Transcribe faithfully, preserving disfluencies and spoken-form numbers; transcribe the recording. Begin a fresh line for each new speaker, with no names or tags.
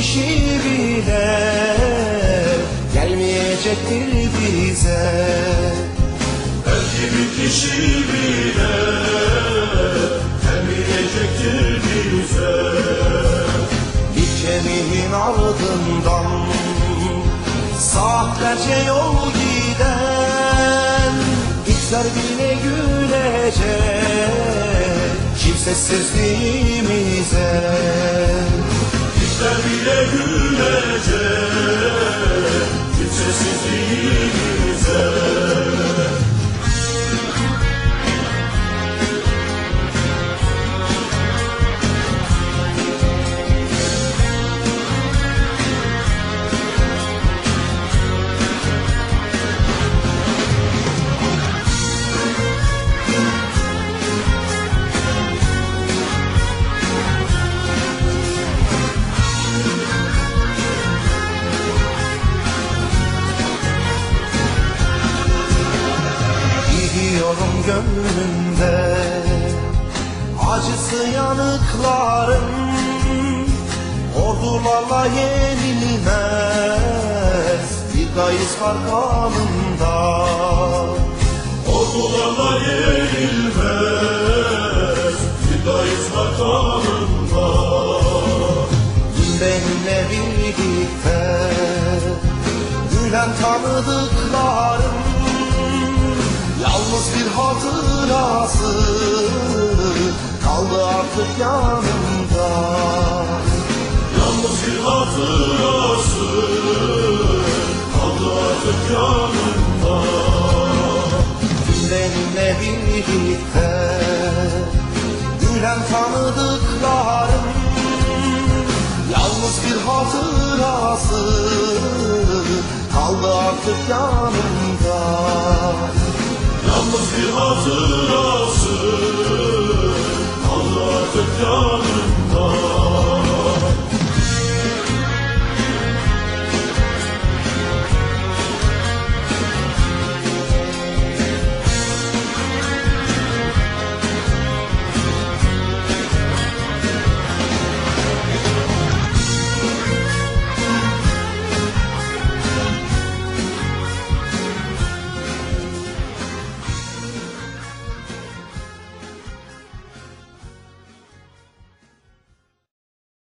kişi bile gelmeyecektir bize.
Belki bir kişi bile gelmeyecektir bize.
Bir kemiğin ardından saatlerce yol giden itler bile gülecek kimsesizliğimize.
İtler bile gülecek kimsesizliğimize.
Biliyorum gönlümde acısı yanıkların, ordularla yenilmez bir gayz var kanımda.
Ordularla yenilmez bir gayz var kanımda.
Benimle birlikte gülen tanıdıklarım, yalnız bir hatırası kaldı artık yanımda.
Yalnız bir hatırası kaldı artık yanımda.
Benimle birlikte gülen tanıdıklarım, yalnız bir hatırası kaldı artık yanımda.
Yalnız bir hatırası